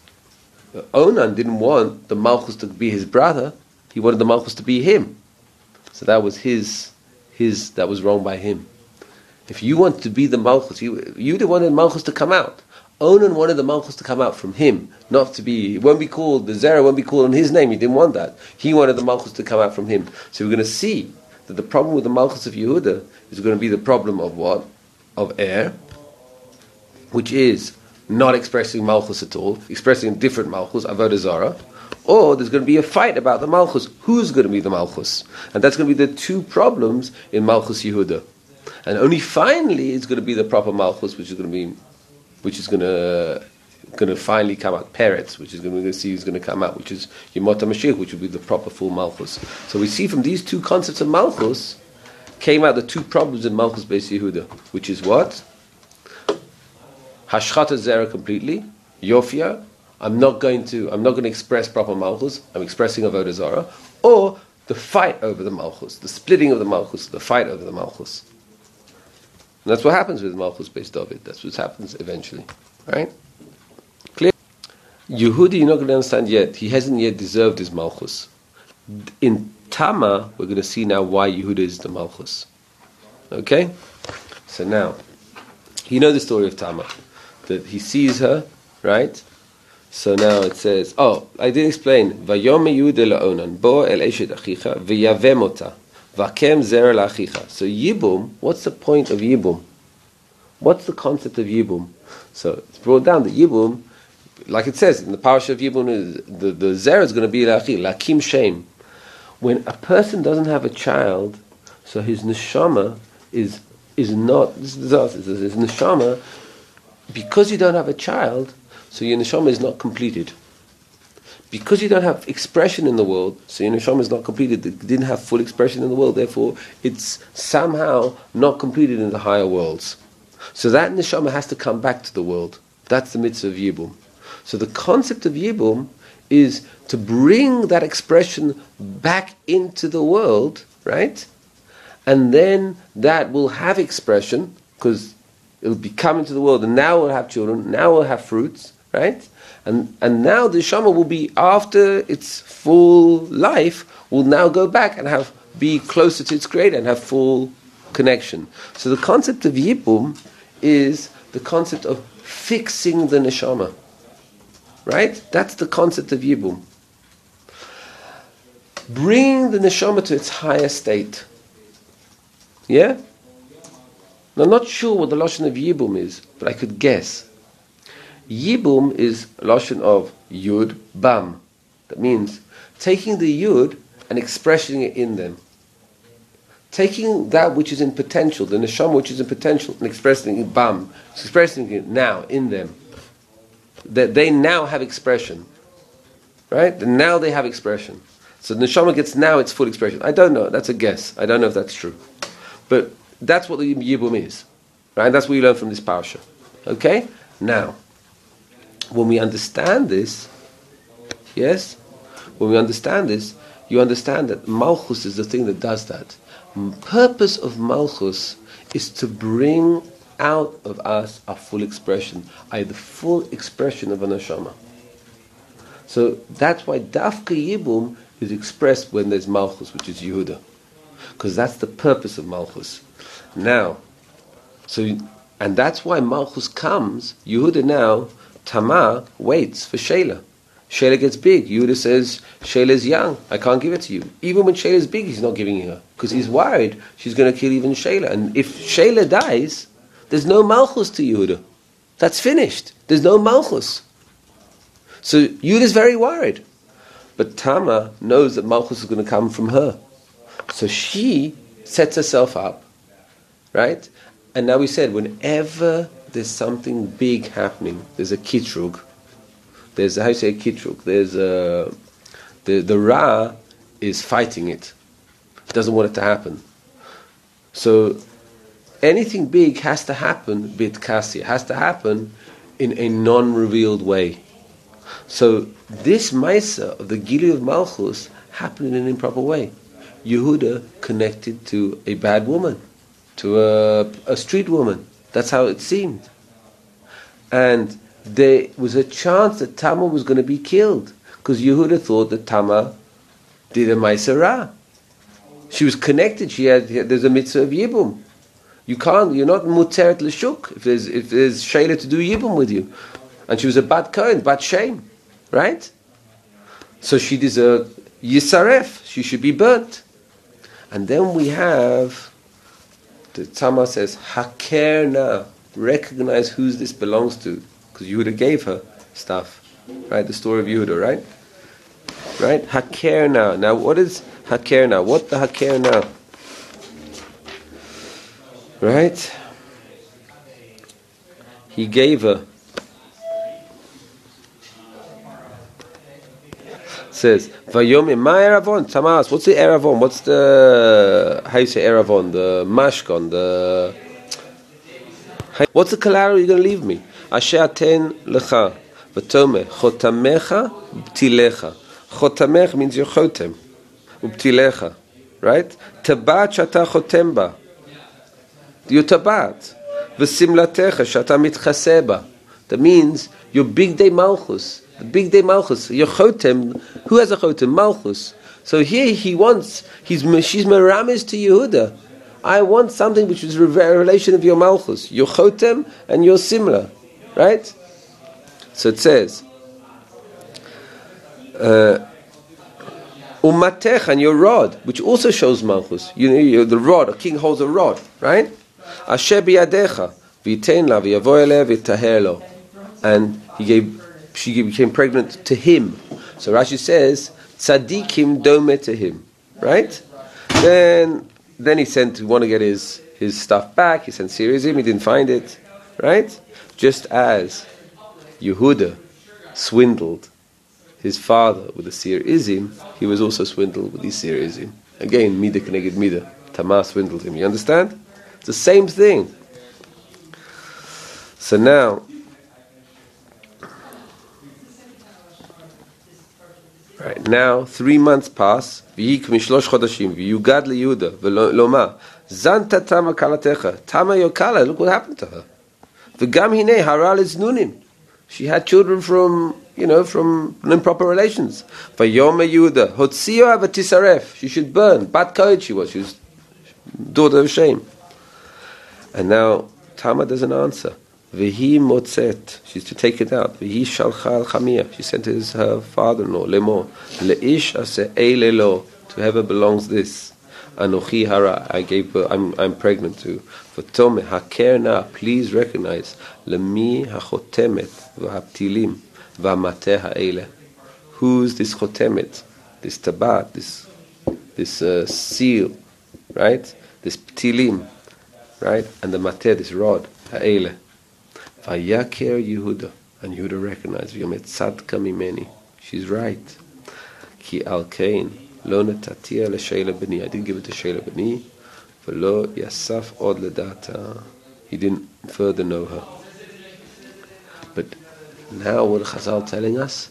Onan didn't want the Malchus to be his brother; he wanted the Malchus to be him. So that was his, his. That was wrong by him. If you want to be the Malchus, you you wanted Malchus to come out. Onan wanted the Malchus to come out from him, not to be. It won't be called the Zera. Won't be called in his name. He didn't want that. He wanted the Malchus to come out from him. So we're going to see that the problem with the Malchus of Yehuda is going to be the problem of what, of Er, which is not expressing Malchus at all, expressing different Malchus, Avodah Zarah. Or there's going to be a fight about the Malchus. Who's going to be the Malchus? And that's going to be the two problems in Malchus Yehuda. And only finally it's going to be the proper Malchus, which is going to be, which is going to going to finally come out. Peretz, which is going to, we're going to see is going to come out, which is Yemot HaMashiach, which will be the proper full Malchus. So we see from these two concepts of Malchus came out the two problems in Malchus Beis Yehuda, which is what? Hashchata Zera completely, Yofia. I'm not going to. I'm not going to express proper malchus. I'm expressing avodah zarah, or the fight over the malchus, the splitting of the malchus, the fight over the malchus. And that's what happens with malchus based David. That's what happens eventually, right? Clear. Yehudi, you're not going to understand yet. He hasn't yet deserved his malchus. In Tama, we're going to see now why Yehuda is the malchus. Okay. So now, you know the story of Tama, that he sees her, right? So now it says, oh, I did explain. Vayom Yehuda la'onan bo el eshet achicha v'yavem ota v'akem zera la'achicha. So yibum, what's the point of yibum? What's the concept of yibum? So it's brought down that yibum, like it says in the parasha of yibum, the, the zera is going to be la'achil, la'akim shem. When a person doesn't have a child, so his neshama is is not, this is his neshama, because you don't have a child, so your neshama is not completed. Because you don't have expression in the world, so your neshama is not completed. It didn't have full expression in the world, therefore it's somehow not completed in the higher worlds. So that neshama has to come back to the world. That's the mitzvah of Yibum. So the concept of Yibum is to bring that expression back into the world, right? And then that will have expression, because it will be coming to the world, and now we'll have children, now we'll have fruits, right? And and now the neshama will be, after its full life, will now go back and have be closer to its creator and have full connection. So the concept of Yibum is the concept of fixing the neshama, right? That's the concept of Yibum. Bring the neshama to its higher state. Yeah? Now, I'm not sure what the lashon of Yibum is, but I could guess. Yibum is a lashon of Yud Bam. That means taking the Yud and expressing it in them. taking that which is in potential, the neshama which is in potential, and expressing it, bam, expressing it now in them. That they now have expression. Right? And now they have expression. So the neshama gets now its full expression. I don't know. That's a guess. I don't know if that's true. But that's what the Yibum is. Right? That's what you learn from this parsha. Okay? Now, when we understand this, yes? When we understand this, you understand that Malchus is the thing that does that. The purpose of Malchus is to bring out of us a full expression, i.e. the full expression of a neshama. So that's why Dafka Yibum is expressed when there's Malchus, which is Yehuda. Because that's the purpose of Malchus. Now, so, and that's why Malchus comes, Yehuda now, Tamar waits for Sheila. Sheila gets big. Yehuda says, Sheila is young, I can't give it to you. Even when Sheila is big, he's not giving her. Because he's worried she's going to kill even Sheila. And if Sheila dies, there's no Malchus to Yehuda. That's finished. There's no Malchus. So Yehuda is very worried. But Tamar knows that Malchus is going to come from her. So she sets herself up. Right? And now we said, whenever there's something big happening, there's a kitrug, there's a, how you say kitrug, there's a, the, the Ra is fighting it. Doesn't want it to happen. So anything big has to happen bit kasi, has to happen in a non-revealed way. So this Maisa of the Gili of Malchus happened in an improper way. Yehuda connected to a bad woman, to a, a street woman. That's how it seemed. And there was a chance that Tamar was going to be killed, because Yehuda thought that Tamar did a Maisa Ra. She was connected. She had, there's a mitzvah of Yibum. You can't, you're not muteret l'shuk if there's, if there's Sheila to do Yibum with you. And she was a bad Kohen, bad shame. Right? So she deserved Yisaref. She should be burnt. And then we have, the Tamar says, Haker na, recognize who this belongs to. Because Yehuda gave her stuff. Right? The story of Yehuda, right? Right? Haker na. Now what is Haker na? What the Haker na? Right? He gave her. Says, Vayome ma eravon, Tamas, what's the eravon? What's the, how you say eravon? The mashkon, the, what's the collateral you're going to leave me? Asher ten lecha, v'tome, chotamecha, b'tilecha. Chotamech means your chotem, ub'tilecha, right? Tabat shata chotem ba. Your tabat. V'simlatecha shata mitchaseh ba. That means your big day malchus. The big day Malchus, your Chotem, who has a Chotem? Malchus. So here he wants, he's she's meramis to Yehuda. I want something which is a relation of your Malchus, your Chotem and your Simla. Right? So it says, uh, Umatech and your rod, which also shows Malchus. You know, you're the rod, a king holds a rod. Right? Asher biyadecha, v'yitein la, v'yavo eleh, v'yitaher lo. And he gave, she became pregnant to him. So Rashi says, tzadikim dome to him. Right? Then then he sent to want to get his, his stuff back. He sent Sirizim, he didn't find it. Right? Just as Yehuda swindled his father with the Sirizim, he was also swindled with these Sirizim. Again, Mida Keneged Mida. Tamar swindled him. You understand? It's the same thing. So now, right now, three months pass. V'yik mishlosh chodashim. V'yugad liYehuda. V'loma. Zanta Tamar kalatecha. Tamar your kala. Look what happened to her. V'gam hinei haral iznunim. She had children from, you know, from improper relations. V'yom Yehuda. Hotzio avatisaref. She should burn. Bat kohen she was. She was daughter of shame. And now Tamar doesn't answer. V'hi motzet. She's to take it out. V'hi shalcha al chamia. She sent his her father-in-law Lemor. Leish ase eilelo. To whoever belongs this. Anochi hara. I gave birth. I'm I'm pregnant to. V'tome hakerna. Please recognize. Lemi hachotemet v'haptilim v'amateh ha'ele. Who's this chotemet? This tabat. This this uh, seal, right? this ptilim, right? And the mateh, this rod, ha'ele. Vayaker Yehuda. And Yehuda recognized, V'yomet tzadka mimeni. She's right. Ki al kain, lo natatia l'sheila b'ni. I didn't give it to Sheila b'ni. V'lo yasaf od ledata. He didn't further know her. But now what Chazal telling us?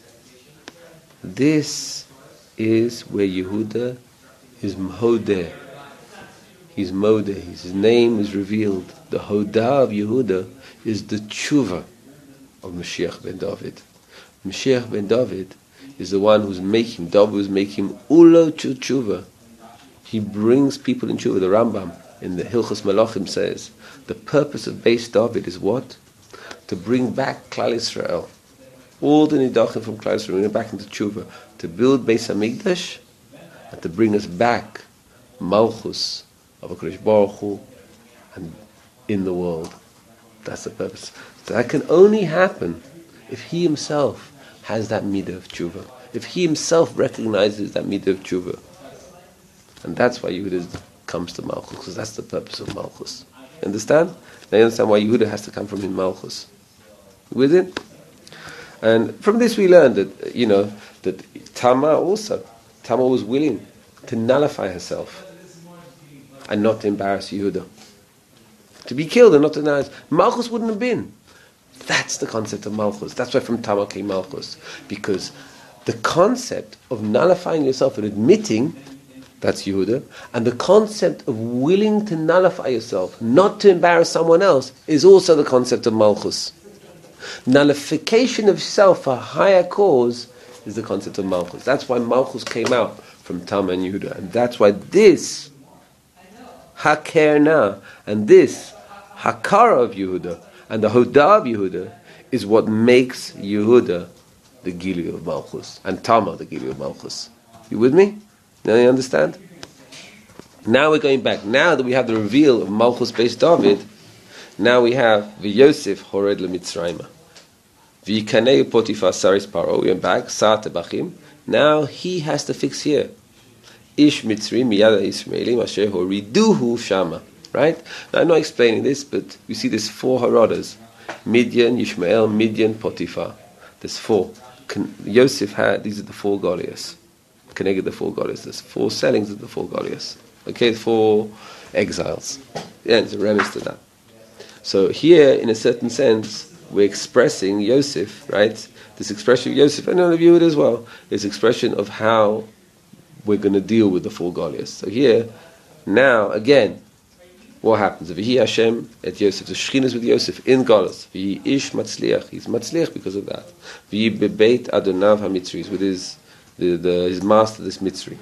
This is where Yehuda is Modeh. He's Modeh. His name is revealed. The Hodah of Yehuda is the tshuva of Mashiach ben David. Mashiach ben David is the one who's making, David was making ulo tshuva. He brings people in tshuva. The Rambam in the Hilchos Malachim says, the purpose of Beis David is what? To bring back Klal Yisrael. All the nidachim from Klal Yisrael, bring it back into tshuva. To build Beis HaMikdash, and to bring us back Malchus of HaKadosh Baruch Hu and in the world. That's the purpose. So that can only happen if he himself has that midah of tshuva. If he himself recognizes that midah of tshuva. And that's why Yehuda comes to Malchus, because that's the purpose of Malchus. Understand? Now you understand why Yehuda has to come from in Malchus. With it? And from this we learned that, you know, that Tamar also, Tamar was willing to nullify herself and not to embarrass Yehuda. To be killed and not to embarrass. Malchus wouldn't have been. That's the concept of Malchus. That's why from Tamar came Malchus. Because the concept of nullifying yourself and admitting, that's Yehuda, and the concept of willing to nullify yourself, not to embarrass someone else, is also the concept of Malchus. Nullification of self for a higher cause is the concept of Malchus. That's why Malchus came out from Tamar and Yehuda. And that's why this Hakerna and this Hakara of Yehuda and the Hodah of Yehuda is what makes Yehuda the Gili of Malchus and Tamar the Gili of Malchus. You with me? Now you understand? Now we're going back. Now that we have the reveal of Malchus based David, now we have V'Yosef Hored LeMitzrayma. V'Yikanei Potifar Saris Paro. We went back. Sa'at Bachim. Now he has to fix here. Ish Mitzri Miyada Ismaelim Asher Horiduhu Shama. Right? Now I'm not explaining this, but you see there's four Haradas. Midian, Yishmael, Midian, Potifar. There's four. Yosef had, these are the four Goliaths. Connected the four Goliaths. There's four sellings of the four Goliaths. Okay, four exiles. Yeah, it's a remiss to that. So here, in a certain sense, we're expressing Yosef, right? This expression of Yosef, and all of you as well, is expression of how we're going to deal with the four Goliaths. So here, now, again, what happens? V'hi Hashem et Yosef. The Shekhinah is with Yosef in Golos. V'hi ish matzliach. He's matzliach because of that. V'hi bebeit Adonav HaMitzri. He's with his, the, the, his master, this Mitzri.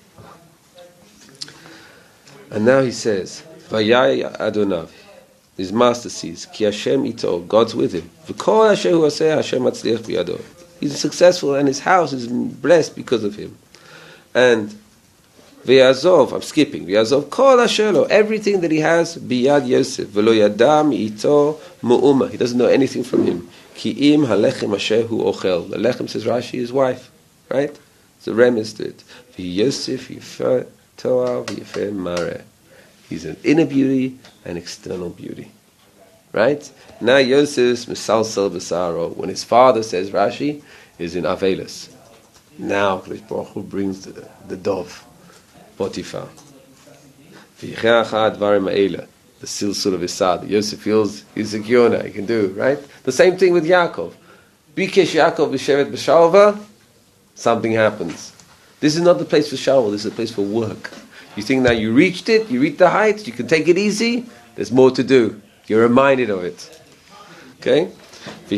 And now he says, V'yai Adonav. His master sees, Ki Hashem ito, God's with him. V'kol Hashem hu aseh Hashem matzliach biyado. He's successful and his house is blessed because of him. And V'yazov, I'm skipping, V'yazov kol Hashelo, everything that he has, biyad Yosef. V'lo yadam ito mu'uma. He doesn't know anything from him. Ki im halechem asher hu ochel. The lechem, says Rashi, his wife. Right? It's a remiss to it. V'yosef yifeh toa v'yifeh mareh. He's an inner beauty and external beauty. Right? Now Yosef's Mesalsel Besaro, when his father, says Rashi, is in Avelis. Now Kadosh Baruch Hu brings the, the dove, Potifar. The silsul of Isad. Yosef feels he's secure now, he can do, right? The same thing with Yaakov. Bikesh Yaakov b'shevet b'shalva, something happens. This is not the place for shalva, this is a place for work. You think now you reached it, you reached the heights, you can take it easy, there's more to do. You're reminded of it. Okay? She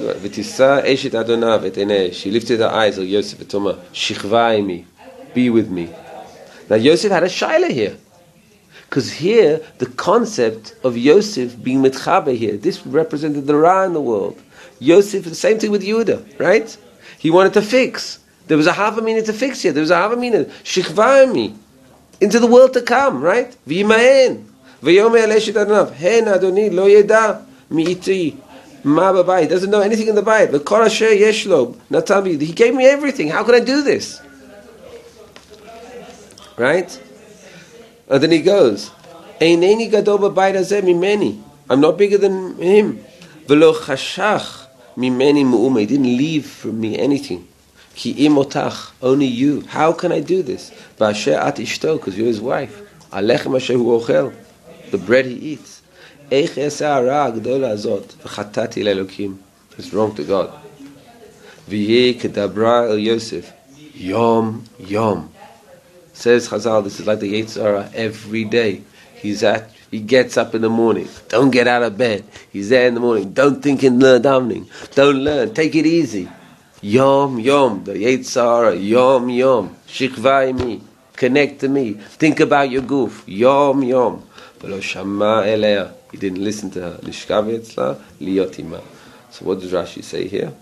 lifted her eyes on Yosef and told him, Shichvai, be with me. Now Yosef had a shaila here. Because here, the concept of Yosef being mitchabe here, this represented the Ra in the world. Yosef, the same thing with Yehuda, right? He wanted to fix. There was a half a minute to fix here. There was a half a minute. Shichvai, into the world to come, right? V'yimahen. V'yomer aleshit adanav. Hen adoni lo yeda mi'iti ma b'bayit. He doesn't know anything in the bayit. V'kol asher yesh lo natan bi. He gave me everything. How can I do this? Right? And then he goes. Eineni gadol b'bayit hazeh mimeni. I'm not bigger than him. V'lo chashach mimeni mu'uma. He didn't leave from me anything. Ki im otach, only you. How can I do this? V'asher at ishto, because you're his wife. Alechem asher hu ochel, the bread he eats. Eich eseh hara agdola azot, v'chatati le'elokim. It's wrong to God. V'yeh kedabra el Yosef, yom yom. Says Chazal, this is like the Yetzer Hara every day. He's at, he gets up in the morning. Don't get out of bed. He's there in the morning. Don't think in learn davening. Don't learn. Take it easy. Yom yom. The Yetzer Hara. Yom yom. Shikva imi. Connect to me. Think about your goof. Yom yom. V'lo shama eleha. He didn't listen to her. Lishkav etzla liot ima. So what does Rashi say here?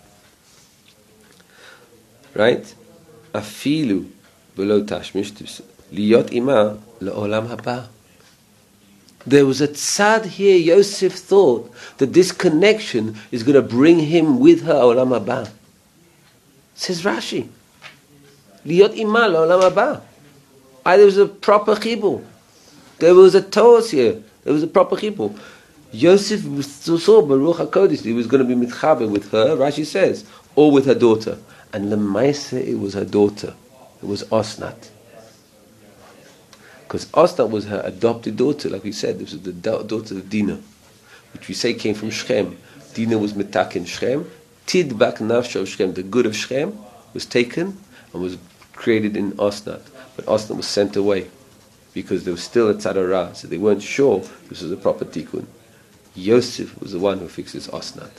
Right? Afilu v'lo tashmish liot ima le'olam haba. There was a tzad here. Yosef thought that this connection is going to bring him with her olam haba. Says Rashi, liot ima le'olam haba. Ah, there was a proper chibur. There was a toas here. There was a proper chibur. Yosef saw Baruch HaKodesh. He was going to be mitchaber with her. Rashi says, or with her daughter. And lemaisa, it was her daughter. It was Osnat. Because Osnat was her adopted daughter, like we said. This was the da- daughter of Dinah, which we say came from Shechem. Dinah was metak in Shechem. Tidbak nafsho of Shechem, the good of Shechem, was taken and was created in Osnat. But Osnat was sent away because there was still a tzad hara, so they weren't sure this was a proper tikkun. Yosef was the one who fixes Osnat.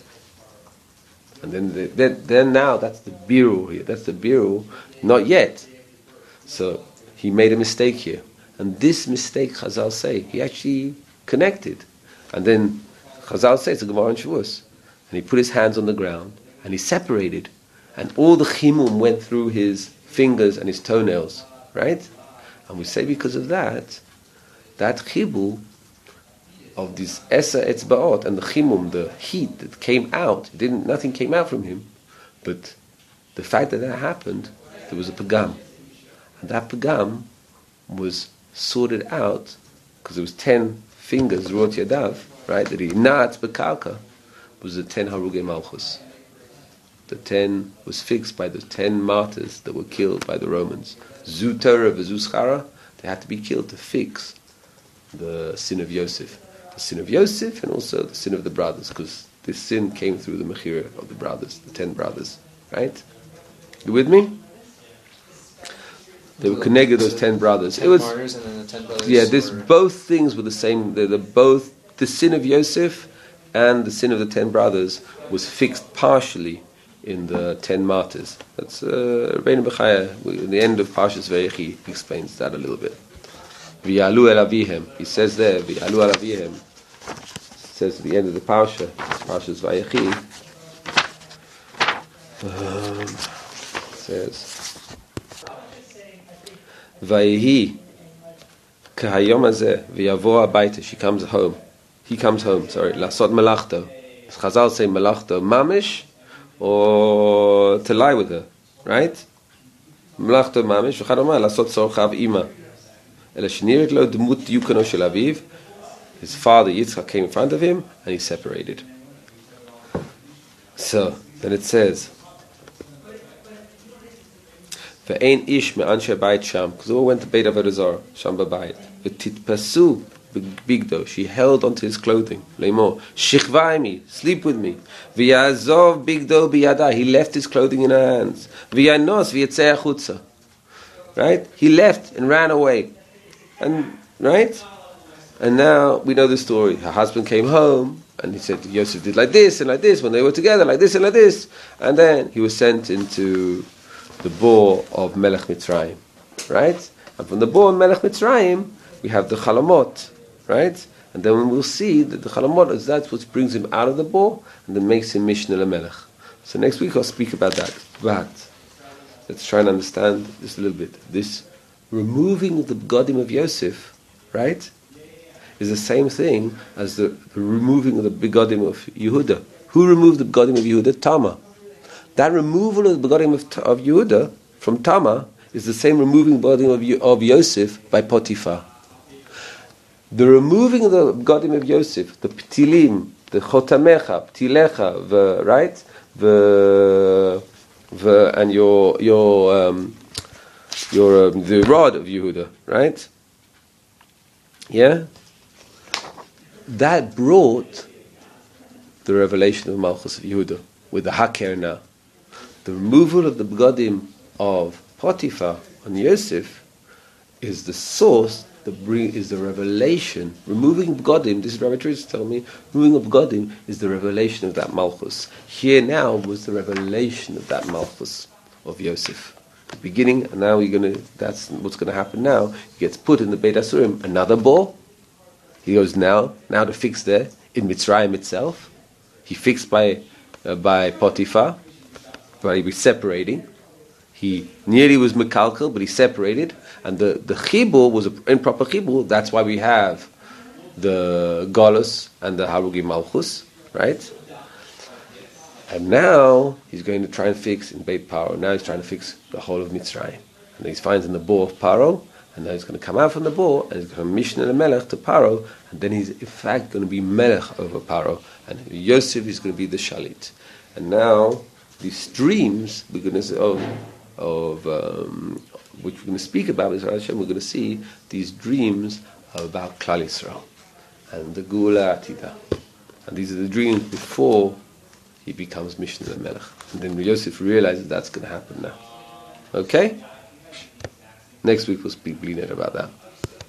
And then, the, then, then now that's the biru here. That's the biru, not yet. So he made a mistake here, and this mistake, Chazal say, he actually connected. And then Chazal says, it's a Gemara in Shavuos, and he put his hands on the ground and he separated, and all the chimum went through his fingers and his toenails, right? And we say because of that, that chibur of this Eser Etzbaot and the chimum, the heat that came out, didn't nothing came out from him, but the fact that that happened, there was a pagam, and that pagam was sorted out because there was ten fingers Ruot Yadav, right? That he not bekalka was the ten Harugei Malchus. The ten was fixed by the ten martyrs that were killed by the Romans. Zu Torah v'zu schara, they had to be killed to fix the sin of Yosef. The sin of Yosef and also the sin of the brothers, because this sin came through the mechira of the brothers, the ten brothers, right? You with me? They were connected, those ten brothers. Ten it was, martyrs and then the ten brothers. yeah, this were... both things were the same. They're, they're both the sin of Yosef and the sin of the ten brothers was fixed partially in the ten martyrs. That's uh, Rabbeinu Bechaya, in the end of Parshas Vayechi, he explains that a little bit. V'yalu el avihem. He says there, V'yalu el avihem. Says at the end of the Parsha, Parshas Vayechi, um, says, Vayehi kahayom hazeh v'yavo habayta. She comes home. He comes home. Sorry, lasot melachto. Chazal say melachto mamish, or to lie with her, right? Melachto mamish v'chad omar lasot tzorchav ima. His father Yitzchak came in front of him and he separated. So then it says, "Ve'ein ish me'anshe bayit sham," because they all went to Beit Avodah Zarah, sham b'bayit. V'titpasu bigdo, she held onto his clothing. Leimor, shichvaimi, sleep with me. V'yazov bigdo biyada, he left his clothing in her hands. V'yanos v'yetzei achutza, right? He left and ran away. And right, and now we know the story. Her husband came home, and he said Yosef did like this and like this when they were together, like this and like this. And then he was sent into the bore of Melech Mitzrayim, right? And from the bore of Melech Mitzrayim, we have the Chalamot, right? And then we'll see that the Chalamot is that's what brings him out of the bore and then makes him Mishnah LaMelech. So next week I'll speak about that. But let's try and understand this a little bit. This removing the begodim of Yosef, right, is the same thing as the, the removing of the begodim of Yehuda. Who removed the begodim of Yehuda? Tamar. That removal of the begodim of, of Yehuda from Tamar is the same removing the begodim of, of Yosef by Potiphar. The removing of the Begadim of Yosef, the Ptilim, the Chotamecha, Ptilecha, the right, the the and your your um, your um, the rod of Yehuda, right? Yeah, that brought the revelation of Malchus of Yehuda with the Haker now. The removal of the Begadim of Potiphar on Yosef is the source. The bring is the revelation. Removing Begadim, this is Rabbi Teresa telling me, removing of Begadim is the revelation of that Malchus. Here now was the revelation of that Malchus of Yosef. The beginning, and now you're gonna. That's what's going to happen now. He gets put in the Beit Asurim, another ball. He goes now, now to fix there in Mitzrayim itself. He fixed by uh, by Potiphar, but he was separating. He nearly was Mekalkel, but he separated. And the, the Chibur was an improper Chibur. That's why we have the Golus and the Harugi Malchus, right? And now he's going to try and fix in Beit Paro. Now he's trying to fix the whole of Mitzrayim. And he finds in the bore of Paro, and now he's going to come out from the bore, and he's going to mission the Melech to Paro, and then he's in fact going to be Melech over Paro. And Yosef is going to be the Shalit. And now these dreams, we're going to say, oh, of um, which we're going to speak about is Hashem. We're going to see these dreams are about Klal Yisrael and the Gula Atida, and these are the dreams before he becomes Mishnah Melech. And then Yosef realizes that's going to happen now. Okay. Next week we'll speak Blinet about that.